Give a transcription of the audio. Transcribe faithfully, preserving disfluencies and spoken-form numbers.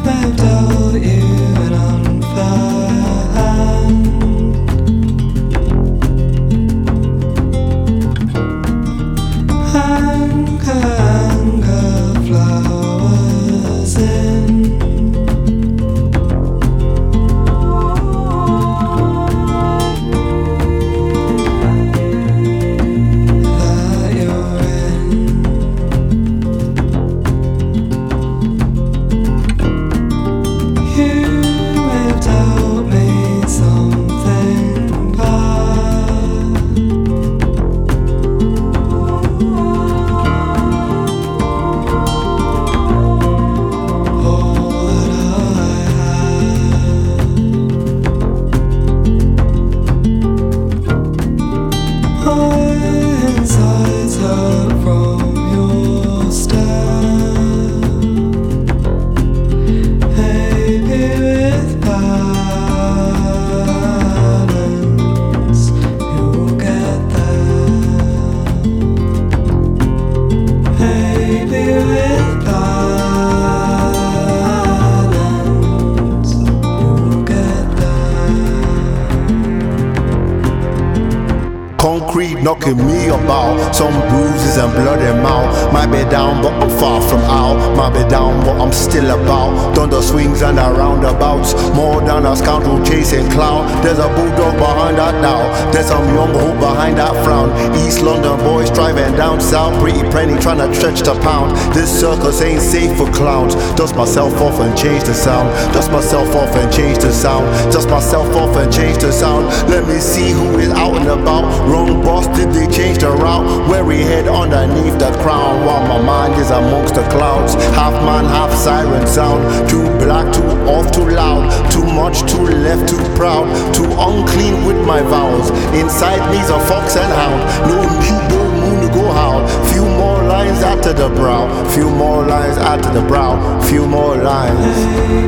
mapped out you an unfair hand. Anger, anger flowers in. That you're in. You mapped out me something bad. All that I had. My insides hurt from your stare. Maybe with balance you'll get there. Maybe with balance you'll get there. Concrete knocking me about, some bruises and blood in mouth. Might be down, but I'm far from out. Might be down, but I'm still about. Thunder swings and the roundabouts, more than a scoundrel chasing clown. There's a bulldog behind that now. There's some young hope behind that frown. East London boys driving down south, pretty penny trying to stretch the pound. This circus ain't safe for clowns. Dust myself off and change the sound. Dust myself off and change the sound. Dust myself off and change the sound. Let me see who is out and about. Wrong boss, did they change the route? Weary head underneath that crown, while my mind is amongst the clouds. Half man, half siren sound. Too black, too off, too loud. Too much, too left, too proud. Too unclean with my vows. Inside me's a fox and hound. No need, no moon to go howl. Few more lines after the brow. Few more lines after the brow. Few more lines.